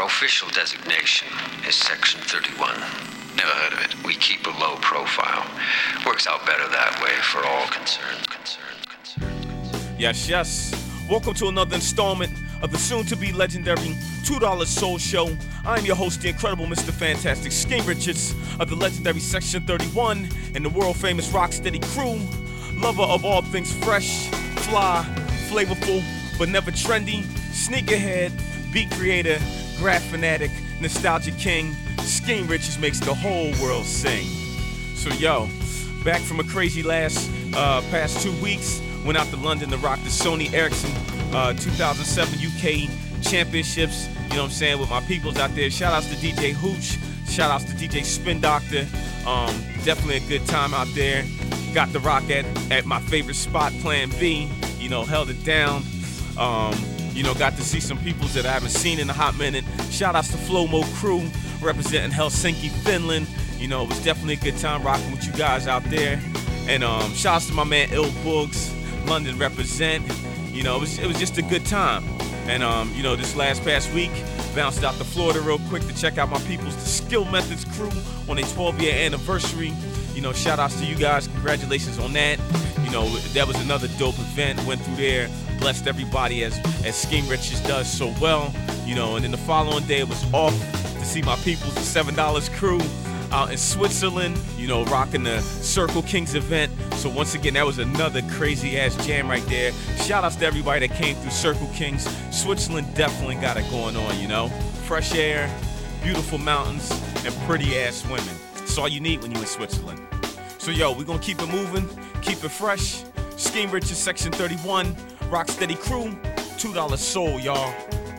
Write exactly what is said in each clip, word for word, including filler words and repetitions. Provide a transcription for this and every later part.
Our official designation is Section thirty-one. Never heard of it. We keep a low profile. Works out better that way for all concerned, concerned, concerned, concerned. Yes, yes. Welcome to another installment of the soon-to-be legendary two dollar Soul Show. I'm your host, the incredible Mister Fantastic Sking Richards of the legendary Section thirty-one and the world-famous Rocksteady crew. Lover of all things fresh, fly, flavorful, but never trendy. Sneakerhead, beat creator, graph fanatic, nostalgia king. Sking Richards makes the whole world sing. So yo, back from a crazy last uh, past two weeks. Went out to London to rock the Sony Ericsson uh, two thousand seven U K Championships. You know what I'm saying, with my peoples out there. Shout outs to D J Hooch. Shout outs to D J Spin Doctor. Um, definitely a good time out there. Got to rock at, at my favorite spot, Plan B. You know, held it down. Um, you know, got to see some peoples that I haven't seen in a hot minute. Shout outs to Flow Mo Crew, representing Helsinki, Finland. You know, it was definitely a good time rocking with you guys out there. And um, shout outs to my man Ill Boogs, London represent. You know, it was, it was just a good time. And, um, you know, this last past week, bounced out to Florida real quick to check out my peoples, the Skill Methods crew, on their twelve-year anniversary. You know, shout outs to you guys. Congratulations on that. You know, that was another dope event. Went through there, blessed everybody as, as Sking Richards does so well. You know, and then the following day, it was off to see my peoples, the seven dollars crew, out in Switzerland, you know, rocking the Circle Kings event. So once again, that was another crazy ass jam right there. Shout outs to everybody that came through Circle Kings. Switzerland definitely got it going on, you know. Fresh air, beautiful mountains, and pretty ass women. That's all you need when you're in Switzerland. So yo, we're gonna keep it moving, keep it fresh. Sking Richards, Section thirty-one, Rocksteady crew, two dollar Soul, y'all.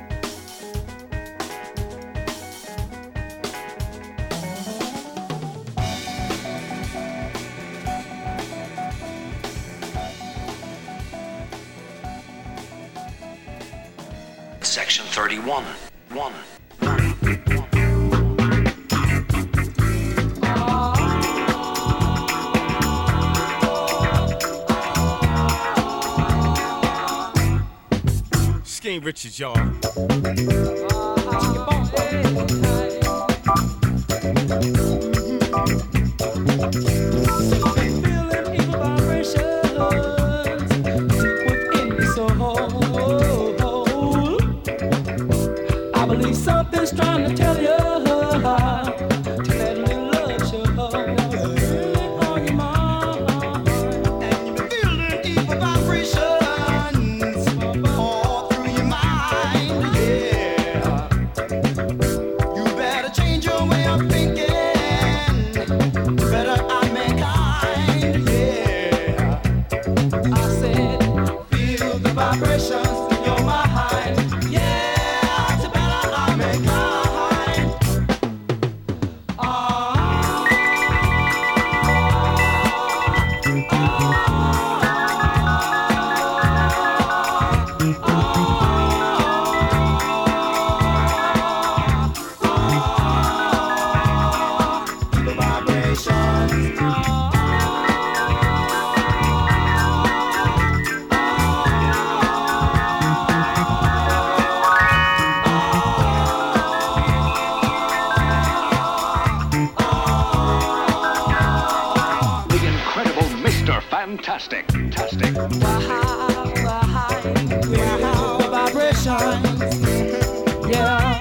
Section thirty-one. One. Sking Richards, y'all. Something's trying to tell you to let a little love show on your mind, and you're feeling evil vibrations all through your mind. Yeah, you better change your way of thinking. You better act mankind. Yeah, I said, feel the vibrations in your mind. Yeah. Fantastic, fantastic. Wow, wow, wow, vibrations. Yeah.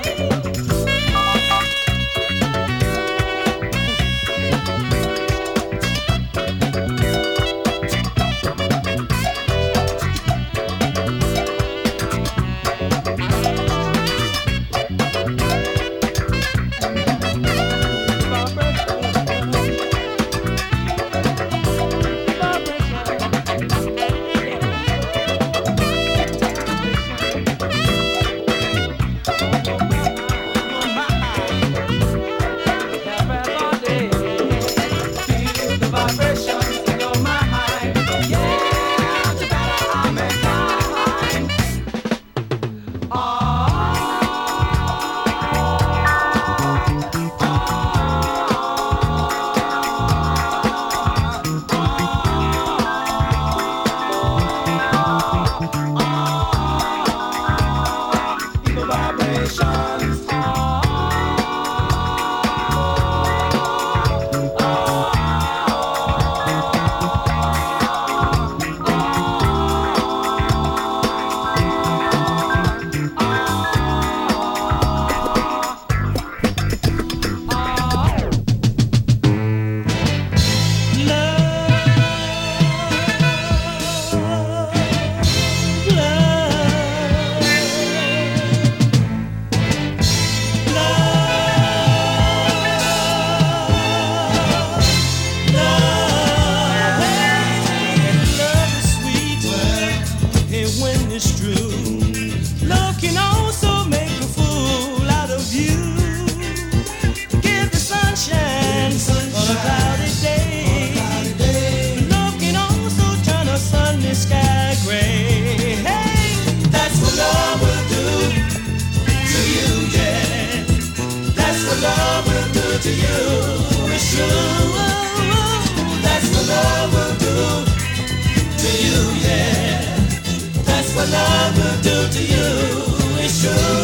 to you is true. That's what love will do to you, yeah. That's what love will do to you. It's true. That's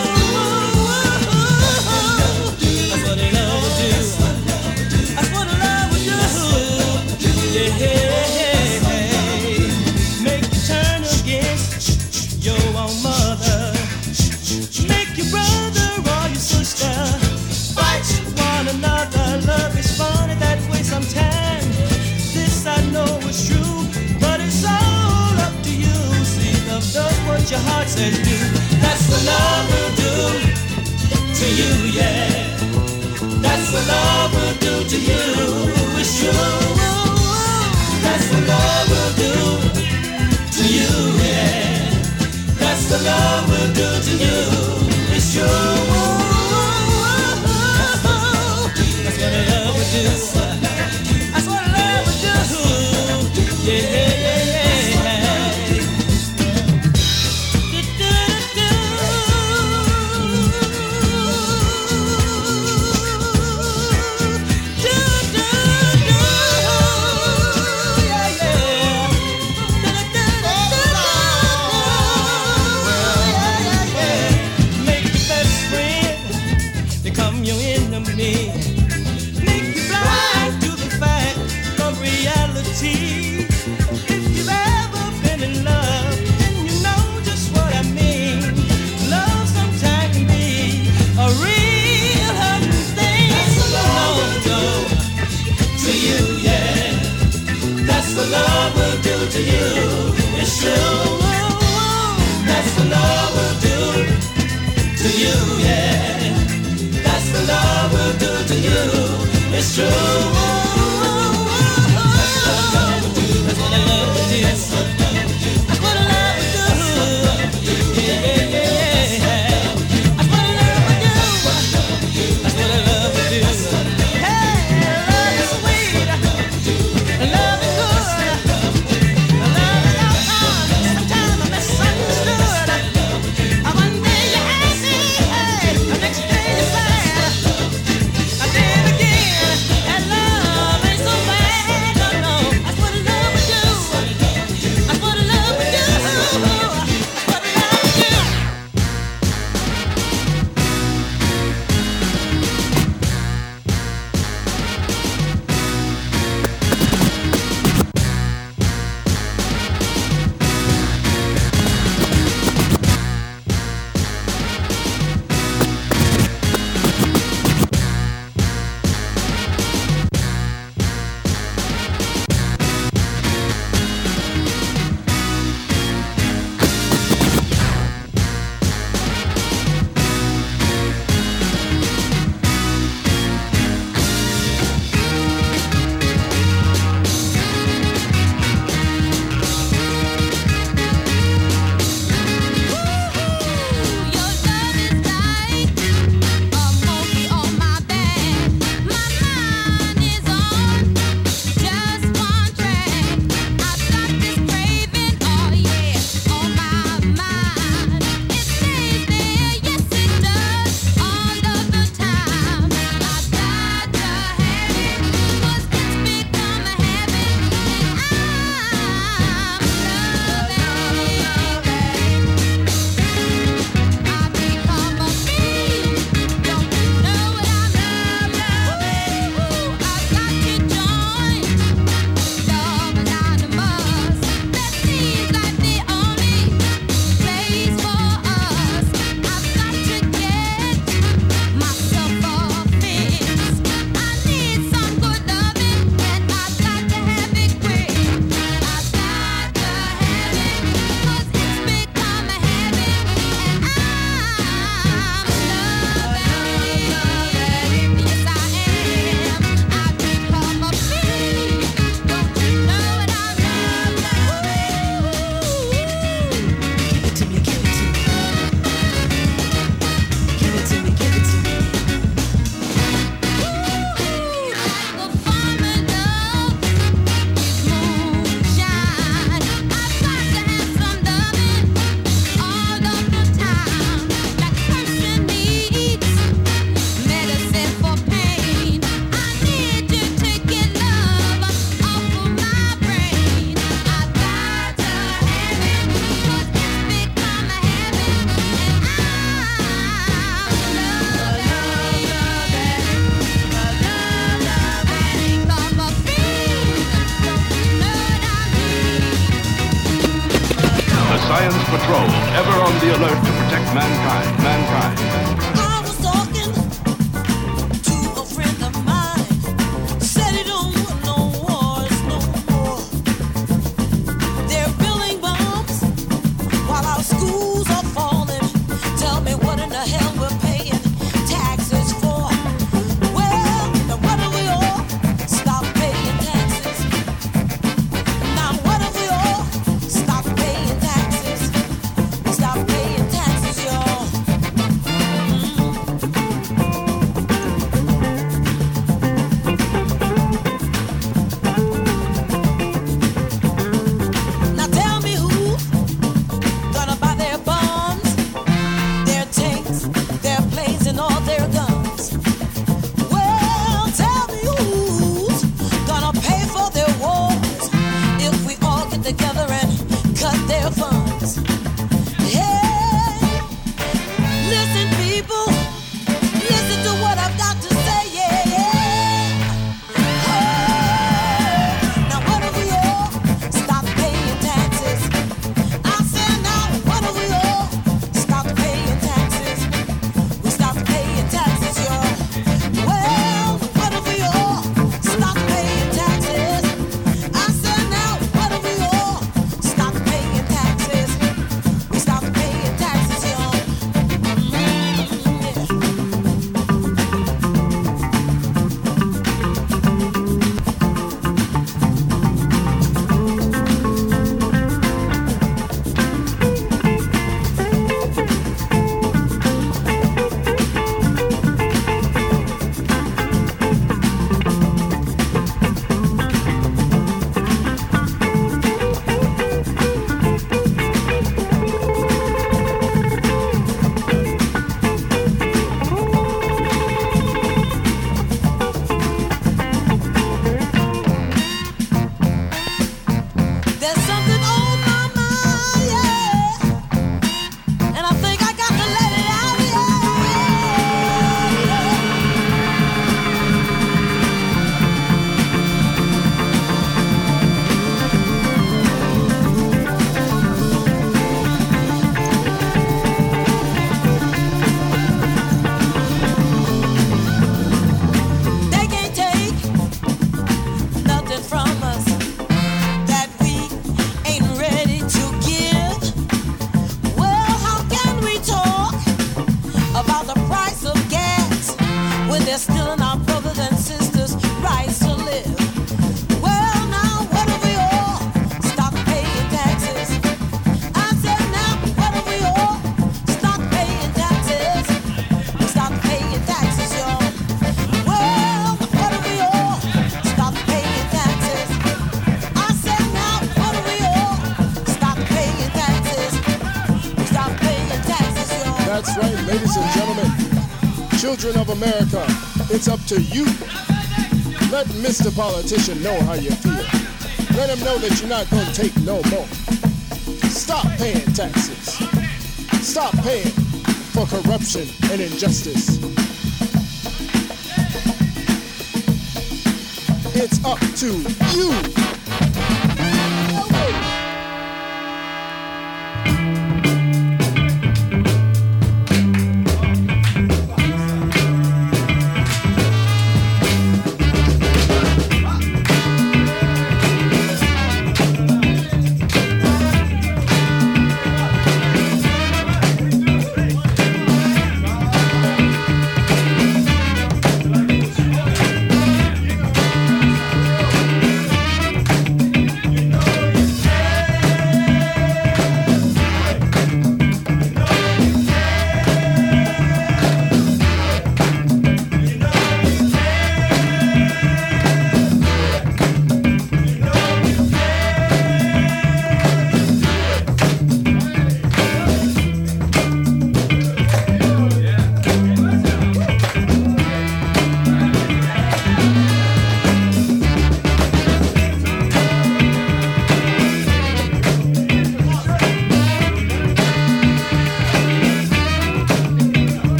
what love will do. That's what love will do. Yeah. Make you turn against your own mother. Make your brother or your sister fight one another. Love is funny that way sometimes. This I know is true, but it's all up to you. See, love does what your heart says do. That's what love will do to you, yeah. That's what love will do to you. It's true. That's what love will do to you, yeah. That's what love will do to you. It's true. That's what love will do. That's what love will do. Yeah, yeah, yeah, yeah. To you, it's true. That's what love will do to you, yeah. That's what love will do to you. It's true. That's what love will do. That's what love will do. That's what love will do. Yeah, yeah, yeah. That's what love will do. That's what love will do. Hey, love is sweet. Love is good. Love patrol, ever on the alert to protect mankind, mankind. I was talking to a friend of mine, said he don't want no wars no more. They're building bombs while our schools are falling. Tell me what in the hell we're paying taxes for. Well, now what do we all stop paying taxes? Now what if we all stop paying taxes? Stop paying taxes, y'all. Now tell me who's gonna buy their bombs, their tanks, their planes, and all their guns? Well, tell me who's gonna pay for their wars if we all get together and cut their funds? Hey, listen, people, listen to what I've got to say. Yeah, yeah. Oh, now what if we all stop paying taxes? I said, now what if we all stop paying taxes? We stop paying taxes, y'all. Well, what if we all stop paying taxes? I said, now what if we all stop paying taxes? We stop paying taxes, y'all. Mm, yeah. There's something on my mind, yeah, and I think I got to let it out, yeah. They can't take nothing from us that we ain't ready to give. Well, how can we talk about the price of gas when they're stealing our brothers and sisters' rights to live? Well, now what if we all stop paying taxes? I said, now what if we all stop paying taxes? We stop paying taxes, y'all. Well, what if we all stop paying taxes? I said, now what if we all stop paying taxes? We stop paying taxes, y'all. That's right, ladies and gentlemen, children of America, it's up to you. Let Mister Politician know how you feel. Let him know that you're not going to take no more. Stop paying taxes. Stop paying for corruption and injustice. It's up to you.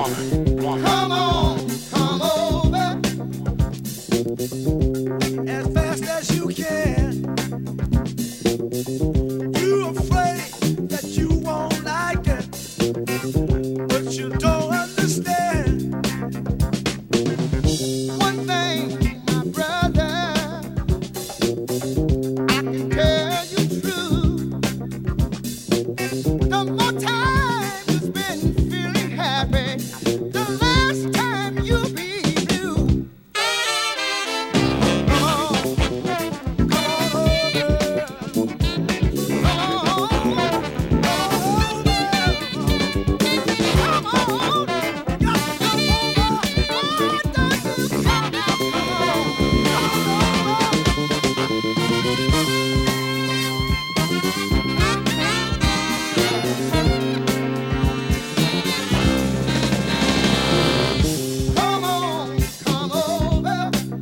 woman, woman. Come on, come over as fast as you can. You're afraid that you won't like it, but you don't understand. One thing, my brother, I can tell you true. The more time you spend feeling happy, the less time you'll be blue. Come on, come on over. Come on, come on over. Come on, just come over. Why don't you come on, come Come on, come over.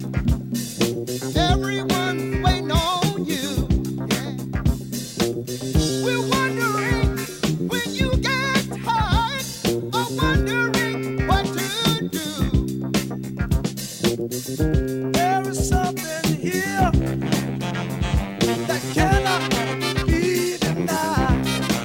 Everyone's waiting on you. Yeah. We're wondering when you get tired of wondering what to do. There is something here that cannot be denied.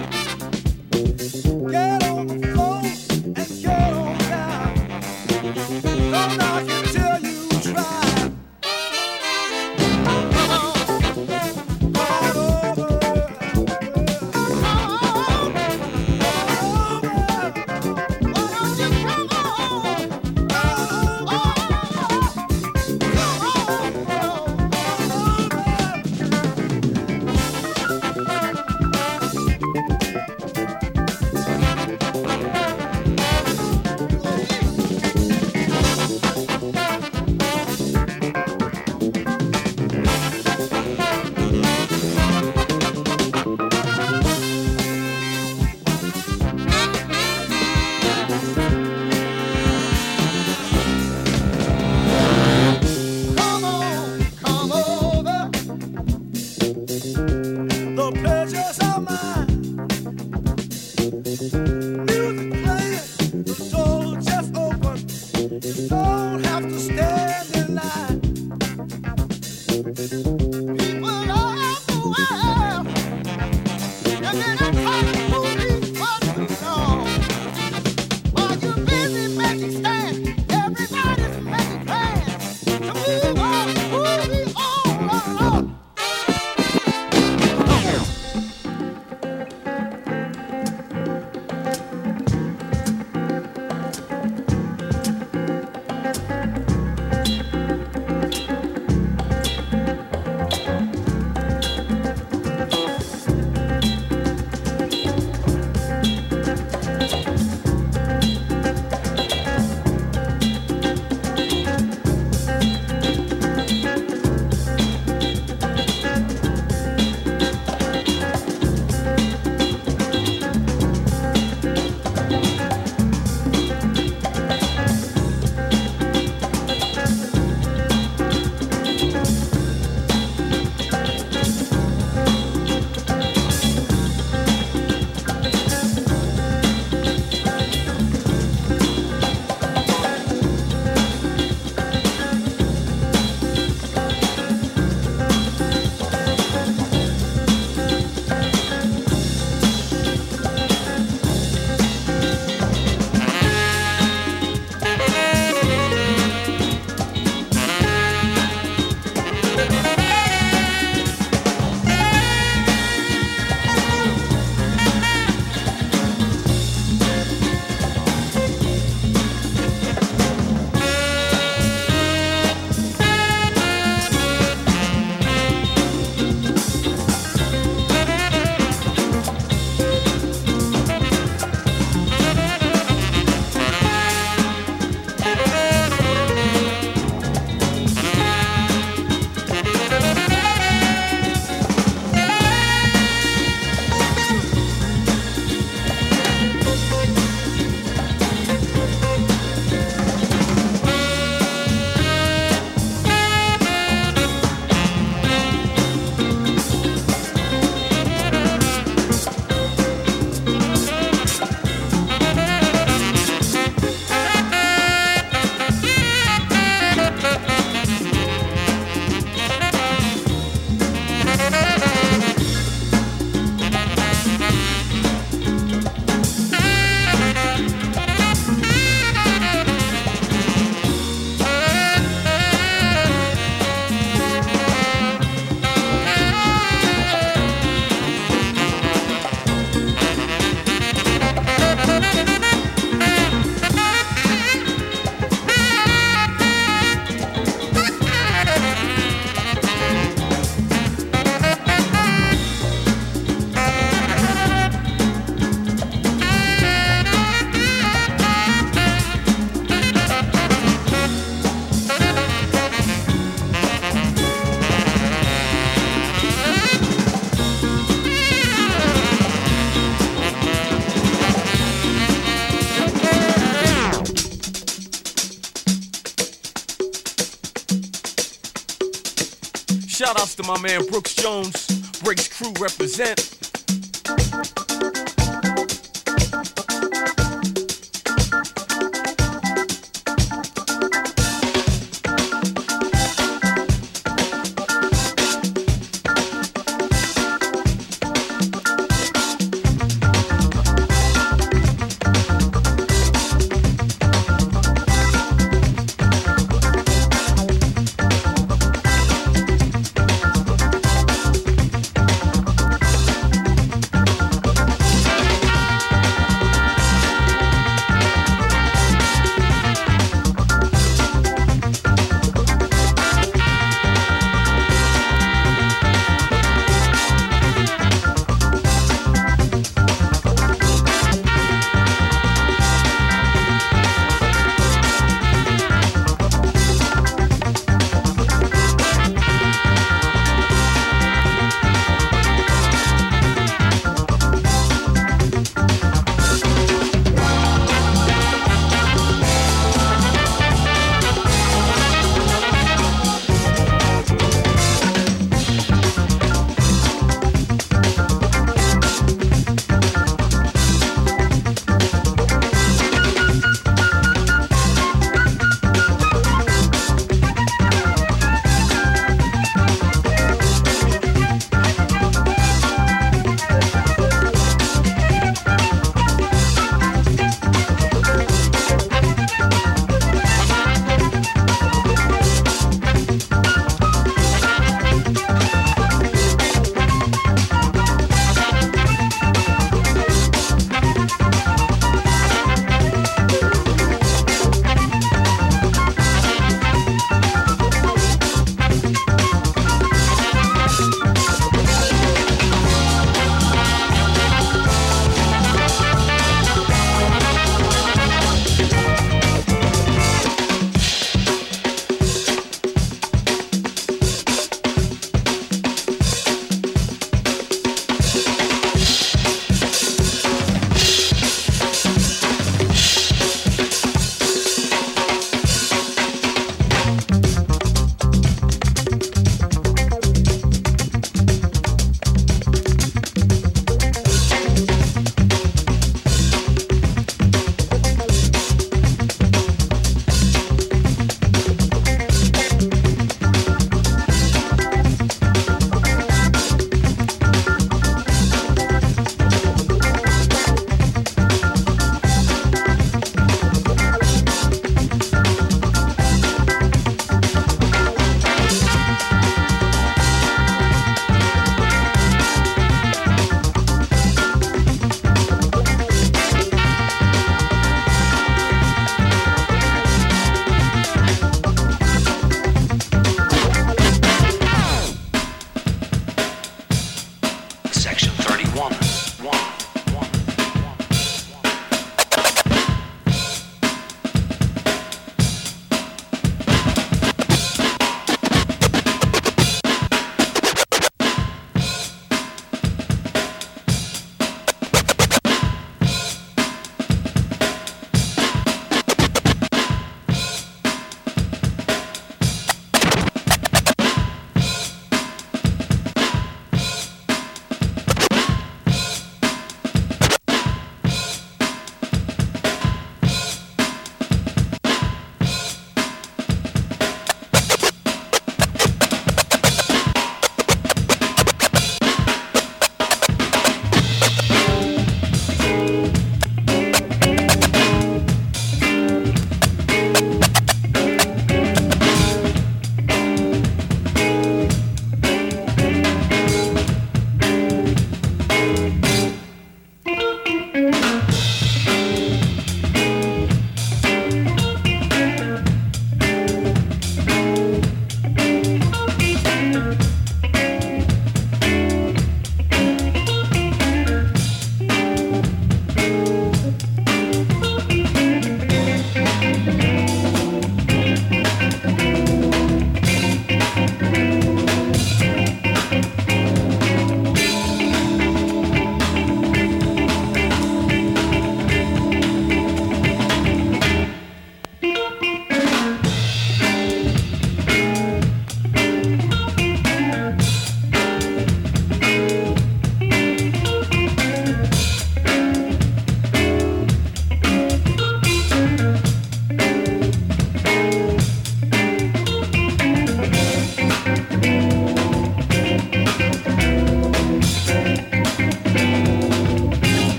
Get on the floor and get on down. Don't knock until you try. Come on, come on over. Shout outs to my man Brooks Jones, Breaks Crew represent.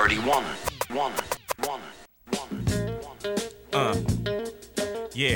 thirty-one. One, one, one, one. Uh, yeah.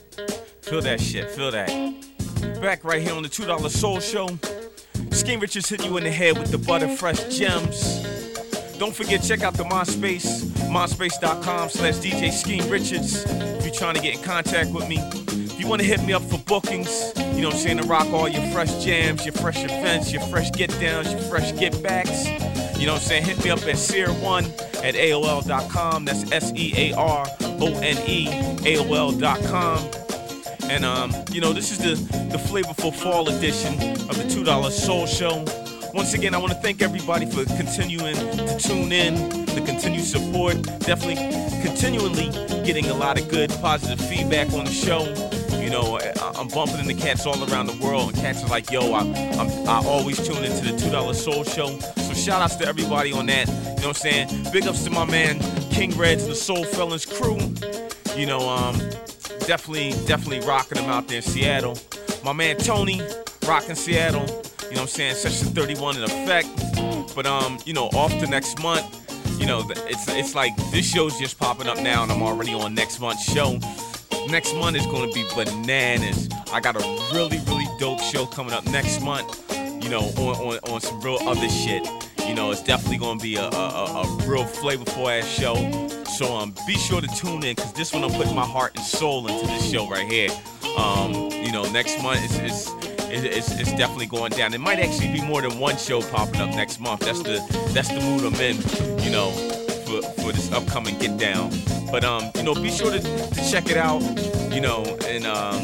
Feel that shit, feel that. Back right here on the two dollar Soul Show. Scheme Richards hit you in the head with the butter fresh gems. Don't forget, check out the MySpace, myspace.com slash DJ Scheme Richards. If you're trying to get in contact with me. If you want to hit me up for bookings, you know what I'm saying, to rock all your fresh jams, your fresh events, your fresh get downs, your fresh get backs. You know what I'm saying? Hit me up at sear one at A O L dot com. That's S E A R O N E A O L dot com. And, um, you know, this is the, the flavorful fall edition of the two dollar Soul Show. Once again, I want to thank everybody for continuing to tune in, the continued support. Definitely continually getting a lot of good, positive feedback on the show. You know, I'm bumping into cats all around the world, and cats are like, yo, I, I'm, I always tune into the two dollar Soul Show. So shout outs to everybody on that. You know what I'm saying? Big ups to my man, King Reds, the Soul Felons crew. You know, um, definitely, definitely rocking them out there in Seattle. My man Tony, rocking Seattle. You know what I'm saying? Section thirty-one in effect. But, um, you know, off to next month. You know, it's it's like this show's just popping up now, and I'm already on next month's show. Next month is going to be bananas. I got a really, really dope show coming up next month, you know, on, on, on some real other shit. You know, it's definitely going to be a, a, a real flavorful ass show. So um, be sure to tune in, because this one I'm putting my heart and soul into this show right here. Um, you know, next month is it's, it's, it's definitely going down. It might actually be more than one show popping up next month. That's the that's the mood I'm in, you know, for, for this upcoming Get Down. But, um, you know, be sure to, to check it out, you know, and um,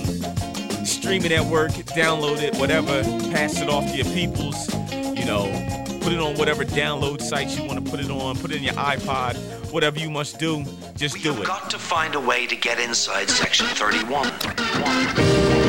stream it at work, download it, whatever, pass it off to your peoples, you know, put it on whatever download sites you want to put it on, put it in your iPod, whatever you must do, just do it. We've got to find a way to get inside Section thirty-one. One.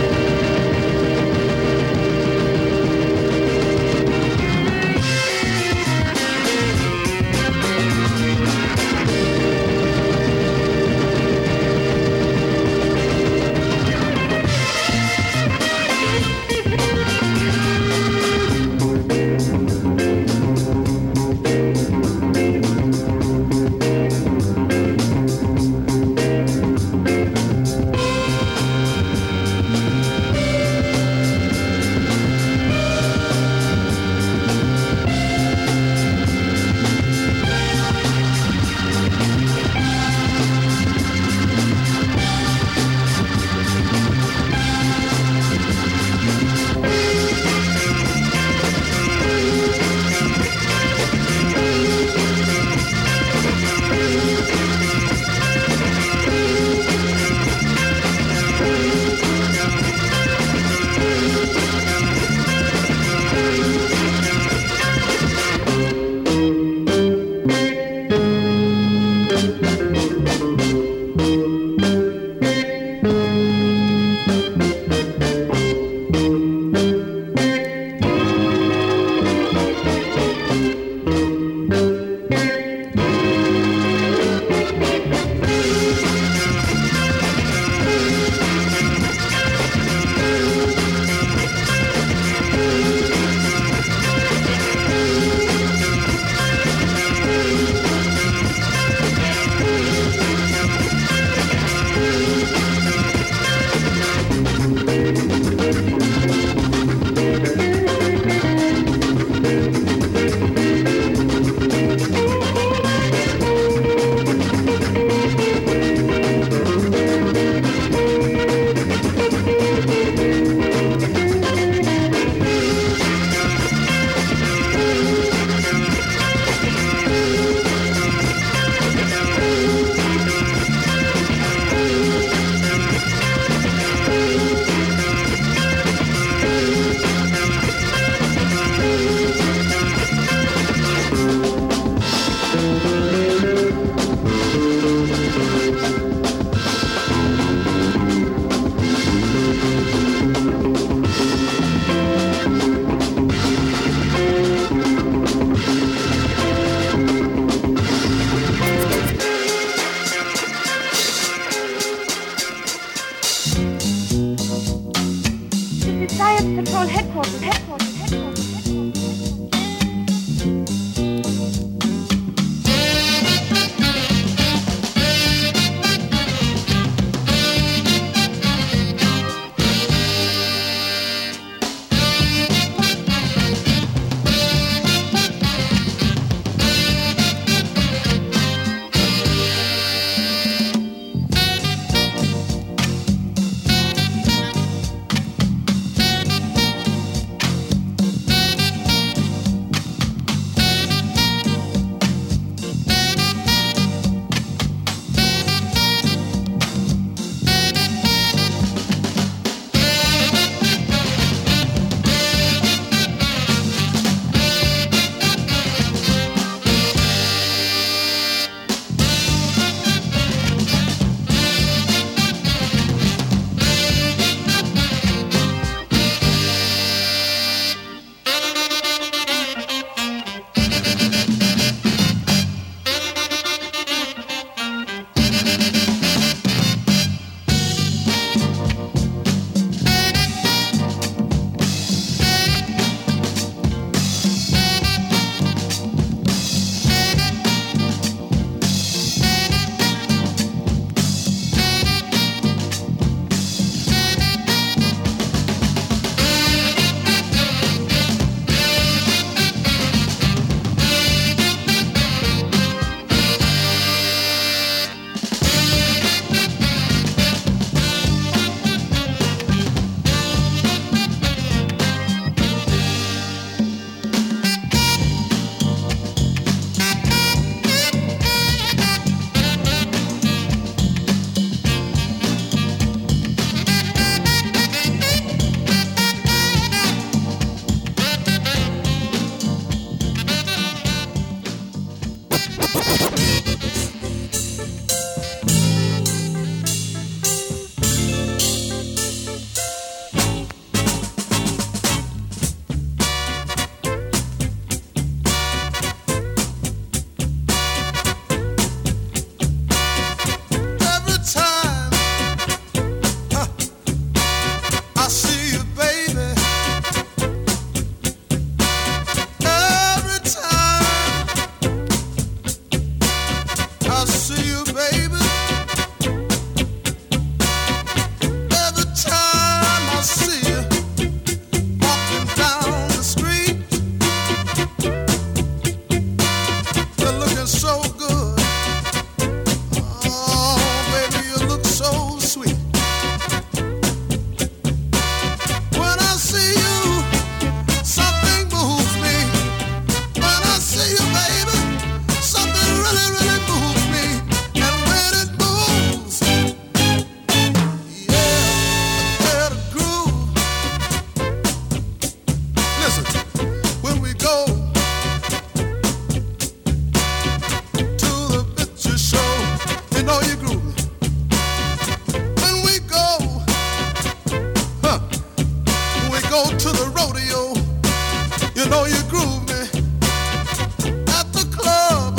know you groove me at the club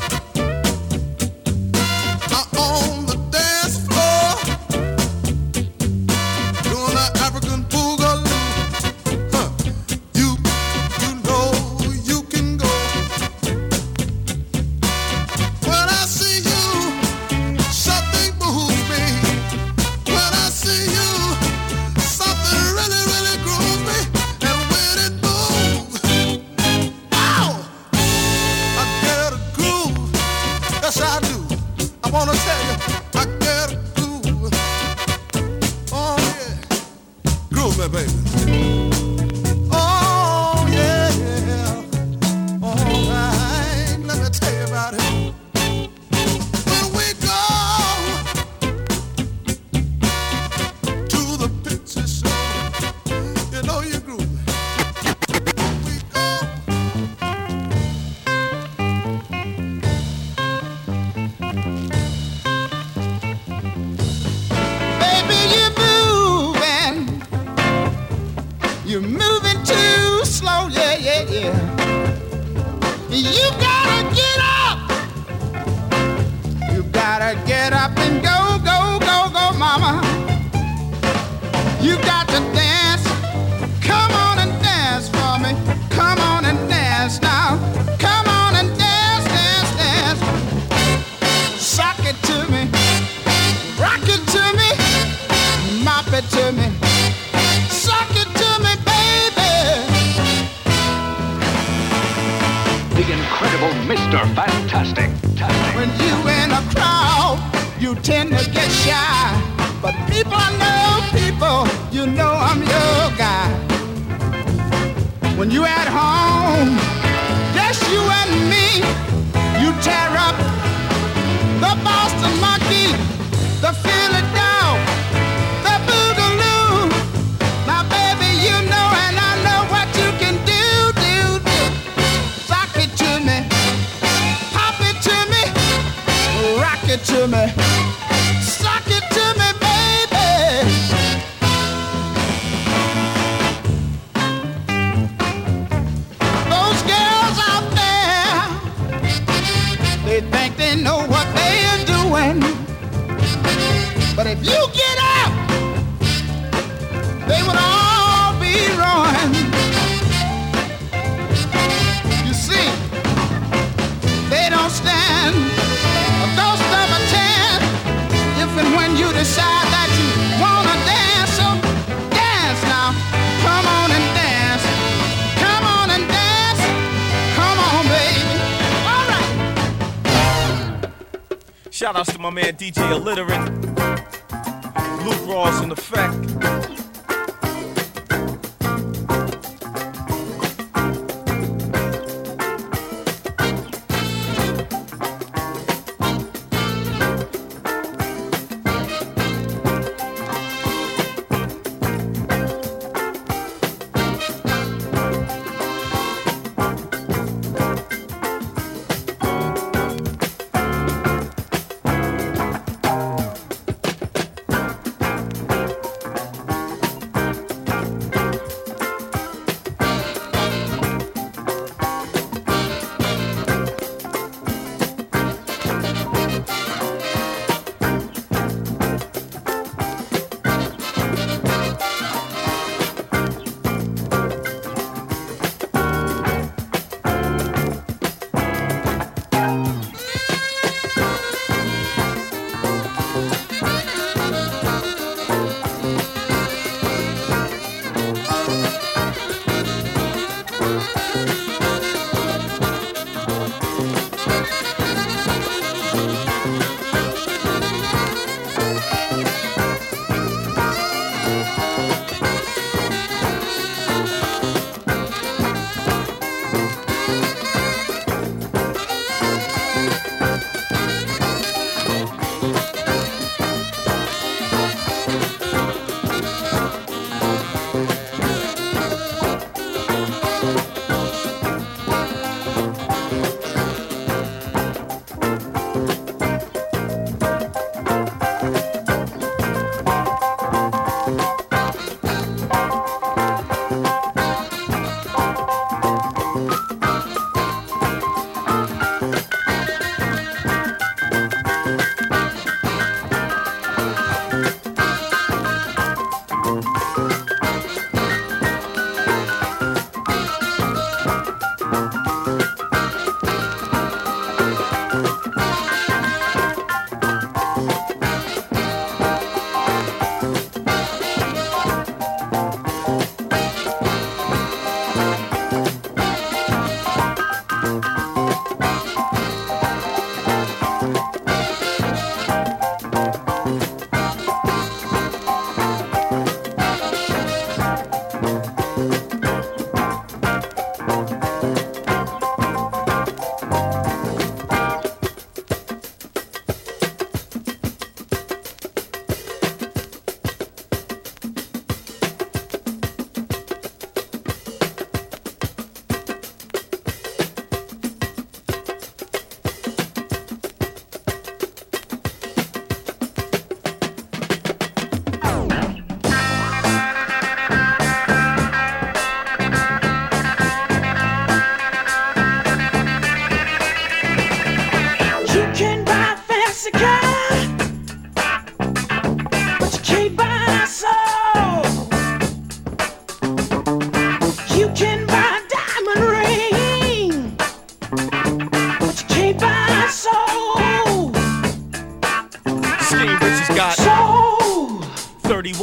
or on the dance floor, doing the African boogaloo. Huh. You, you know you can go. When I see you, something moves me. When I see you, something really, really grooves me. And when it moves, ow, I get a groove. Yes, I do. I wanna tell you, I get a groove. Oh yeah, groove me, baby. Oh yeah, all right. Let me tell you about it. When we go to the picture show, you know you groove. We go. Baby, you're moving. You're moving too slow, yeah, yeah, yeah. You gotta get up. You gotta get up and go, go, go, go, mama. You got to dance. Come on and dance for me. Come on and dance now. Come on and dance, dance, dance. Sock it to me. Rock it to me. Mop it to me. Sock it to me, baby. The incredible Mister Fantastic. Fantastic. When you in a crowd, you tend to get shy. But people I know, people, you know I'm your guy. When you at home, just you and me, you tear up the Boston Monkey, the Philly Dog, the Boogaloo. Now, baby, you know and I know what you can do, do, do. Sock it to me, pop it to me, rock it to me, sock it to me, baby. Those girls out there, they think they know what they are doing. But if you get up, they would all be ruined. You see, they don't stand a ghost of a chance if and when you decide that you wanna dance. So dance now, come on and dance, come on and dance, come on, baby. All right. Shout outs to my man D J Illiterate, Luke Ross in effect.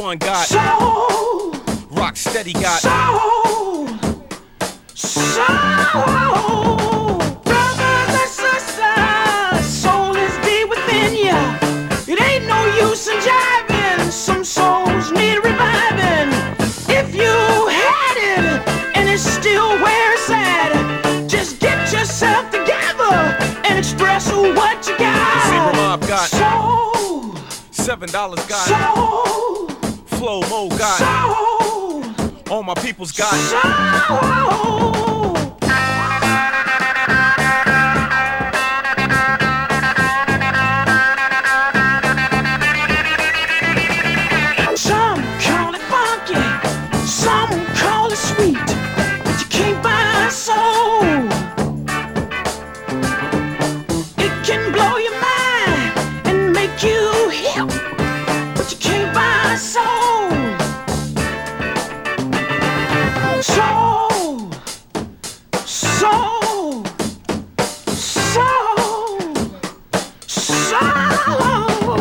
Sean got. Soul. Rock Steady got. Soul. Soul. Brothers and sisters, soul is deep within ya. It ain't no use in jiving. Some souls need reviving. If you had it and it's still where it's at, just get yourself together and express what you got. Zero Mob got. Soul. Seven dollars got. Soul. Flow Mo got. Soul. All my people's got. Soul. Some call it funky, some call it sweet, but you can't buy soul. It can blow your mind and make you hip, but you can't buy soul. Soul, soul, soul, soul.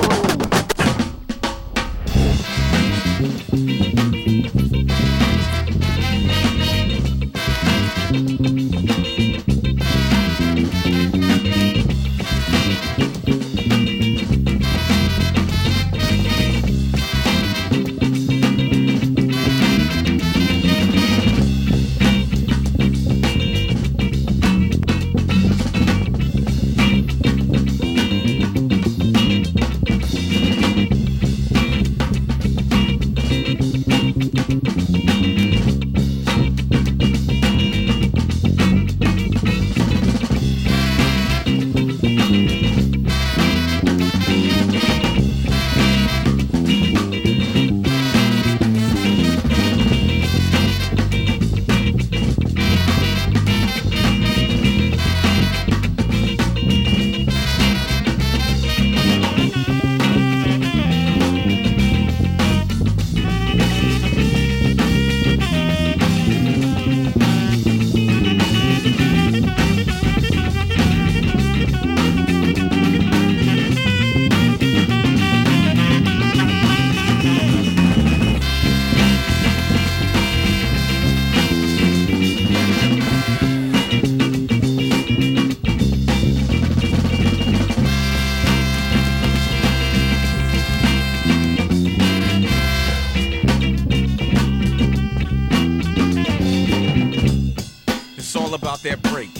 It's all about that break.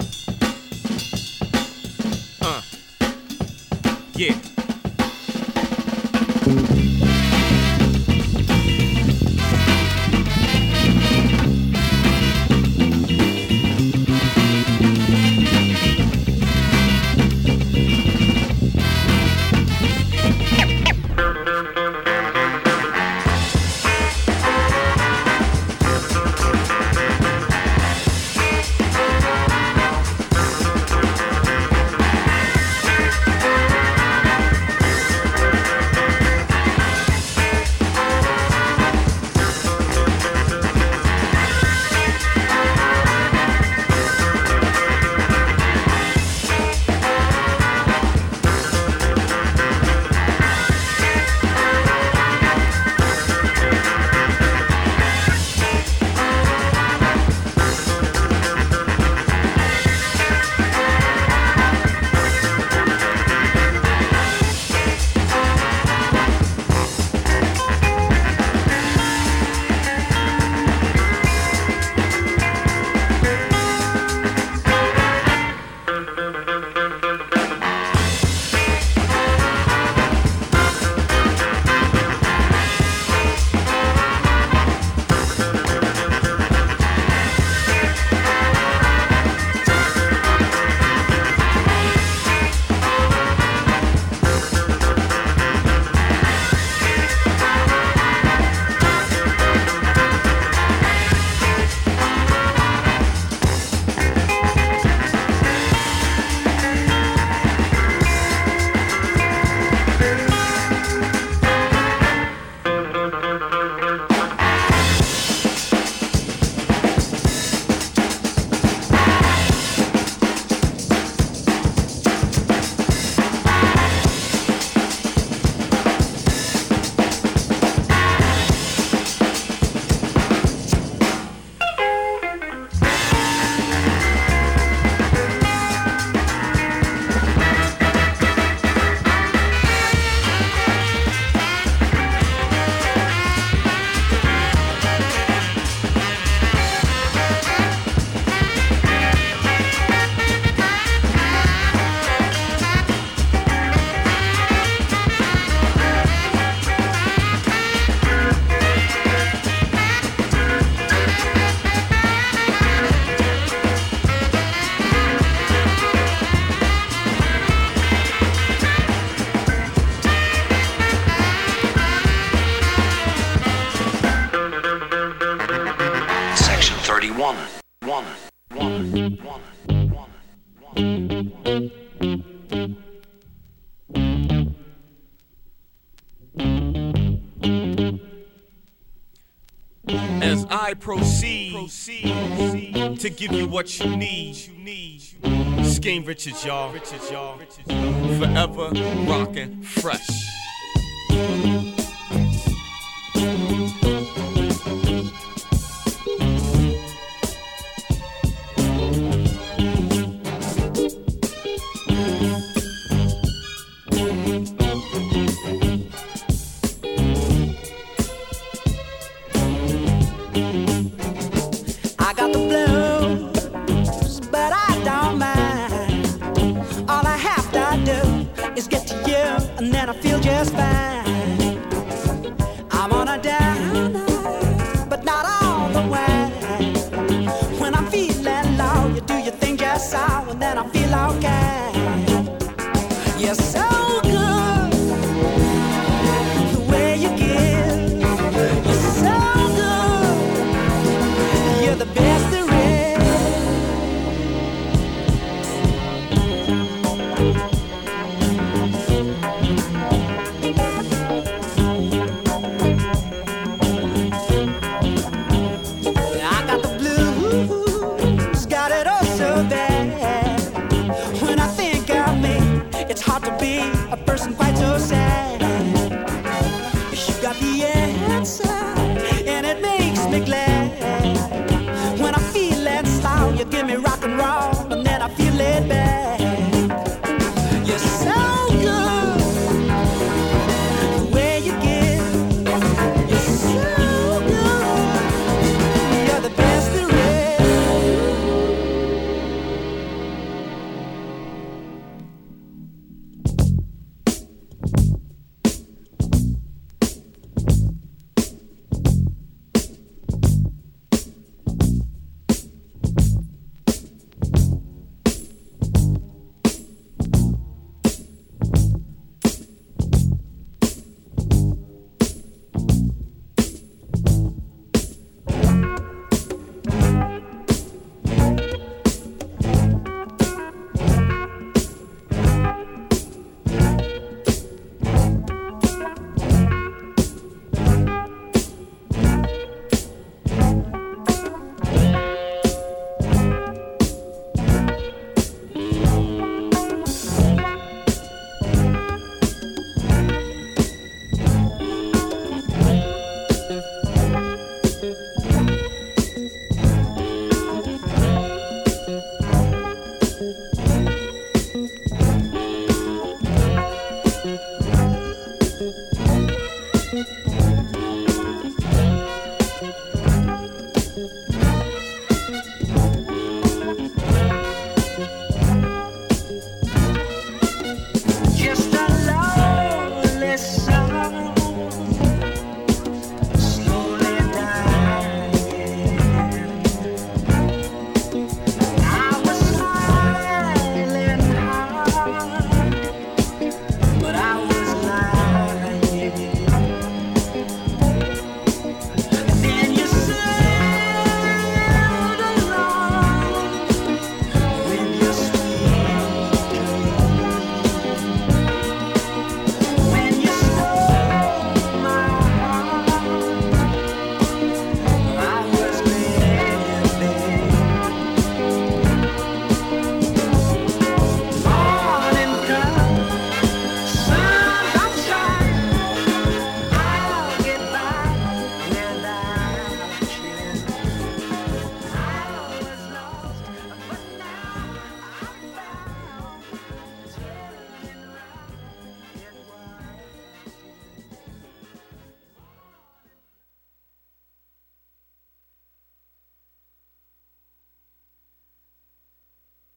Uh. Yeah. thirty-one. One, one, one, one, one. As I proceed, proceed to give you what you need, Scheme Richards, y'all, forever rockin' fresh. I got the blues, but I don't mind. All I have to do is get to you, and then I feel just fine. I'm on a down, but not all the way. When I'm feeling low, you do your thing just so, and then I feel okay. You're so good, the way you give. You're so good, you're the best there is. I got the blues, got it all so bad. When I think of me, it's hard to be a person quite so sad. You got the answer, and it makes me glad. When I'm feeling slow, you give me rock